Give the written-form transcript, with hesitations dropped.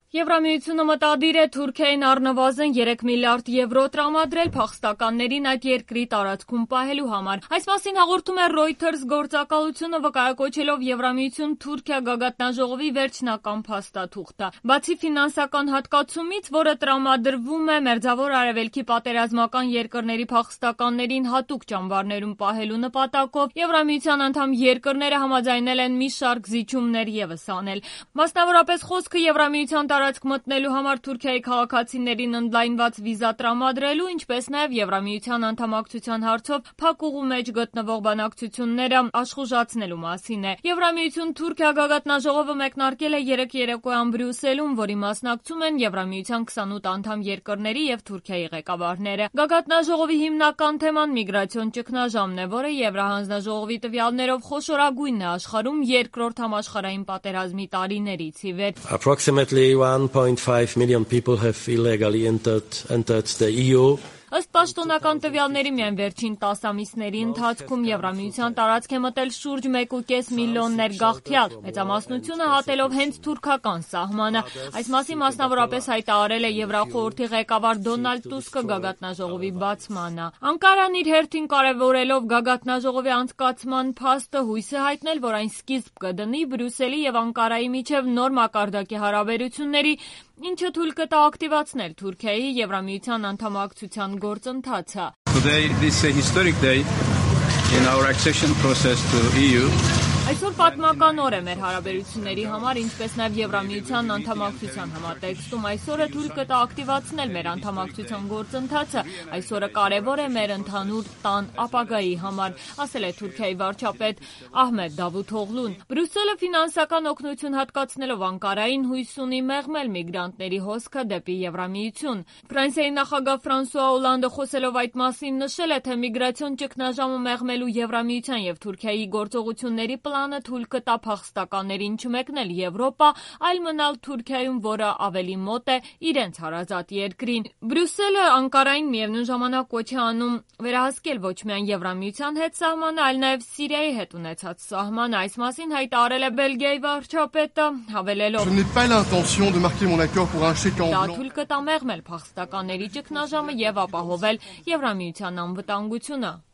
Եվրամիությունը մտադիր է Թուրքիային առնվազն 3 միլիարդ եվրո տրամադրել փախստականներին այդ երկրի տարածքում պահելու համար։ Այս մասին հաղորդում է Reuters գործակալությունը վկայակոչելով Եվրամիություն Թուրքիա գագաթնաժողովի վերջնական փաստաթուղթը։ Բացի ֆինանսական հատկացումից, որը տրամադրվում է Մերձավոր Արևելքի պատերազմական երկրների փախստականներին հատուկ ճամբարներում պահելու նպատակով, Եվրամիության անդամ երկրները համաձայնել են մի շարք զիջումներ ևս անել։ Մասնավորապես խոսքը Եվրամիության տարածք մտնելու համար Թուրքիայի քաղաքացիներին ընդլայնված վիզա տրամադրելու, ինչպես նաև Եվրամիության անդամակցության հարցով փակ ուղու մեջ գտնվող բանակցությունները աշխուժացնելու մասին է։ Եվրամիություն Թուրքիա գագաթնաժողովը մեկնարկել է 3 երեկոյան Բրյուսելում, որի մասնակցում են Եվրամիության 28 անդամ երկրների և Թուրքիայի ղեկավարները։ Գագաթնաժողովի հիմնական թեման միգրացիոն ճգնաժամն է, որը Եվրահանձնաժողովի տվյալներով խոշորագույնն է աշխարհում երկրորդ համաշխարհային պատերազմի տարիներից ի վեր։ Approximately 1.5 million people have illegally entered the EU. Ըստ պաշտոնական տվյալների միայն վերջին 10 ամիսների ընթացքում Եվրամիության տարածք է մտել շուրջ 1.5 միլիոն ներգաղթյալ, մեծամասնությունը հատելով հենց թուրքական սահմանը։ Այս մասին մասնավորապես հայտարարել է Եվրախորհրդի ղեկավար Դոնալդ Տուսկը գագաթնաժողովի բացմանը։ Անկարան իր հերթին կարևորելով գագաթնաժողովի անցկացման փաստը հույս է հայտնել, որ այն սկիզբ կդնի Բրյուսելի և Անկարայի միջև նոր մակարդակի հարաբերությունների, ինչը թույլ կտա ակտիվացնել Թուրքիայի Եվրամիության անդամակցության գործընթացը։ Today this is a historic day in our accession process to EU. Այսօր պատմական օր է մեր հարաբերությունների համար, ինչպես նաև Եվրամիության անդամակցության համատեքստում։ Այսօրը թույլ կտա ակտիվացնել մեր անդամակցության գործընթացը։ Այսօրը կարևոր է մեր ընդհանուր տան ապագայի համար, ասել է Թուրքիայի վարչապետ Ահմեդ Դավութօղլուն։ Բրյուսելը ֆինանսական օգնություն հատկացնելով Անկարային հույս ունի մեղմել միգրանտների հոսքը դեպի Եվրամիություն։ Ֆրանսիայի նախագահ Ֆրանսուଆ Օլանդը խոսելով այդ մասին նշել է, թե միգրացիոն ճգնաժամը մեղմելու Եվրամիության և Թուրքիայի գործողությունների plանը թույլ կտա փախստականներին չմեկնել Եվրոպա, այլ մնալ Թուրքիայում, որը ավելի մոտ է իրենց հարազատ երկրին։ Բրյուսելը Անկարային միևնույն ժամանակ կոչ է անում վերահսկել ոչ միայն Եվրամիության հետ սահմանը, այլ նաև Սիրիայի հետ ունեցած սահմանը։ Այս մասին հայտարարել է Բելգիայի վարչապետը, հավելելով. Դա թույլ կտա մեղմել փախստականների ճգնաժամը և ապահովել Եվրամիության անվտանգությունը։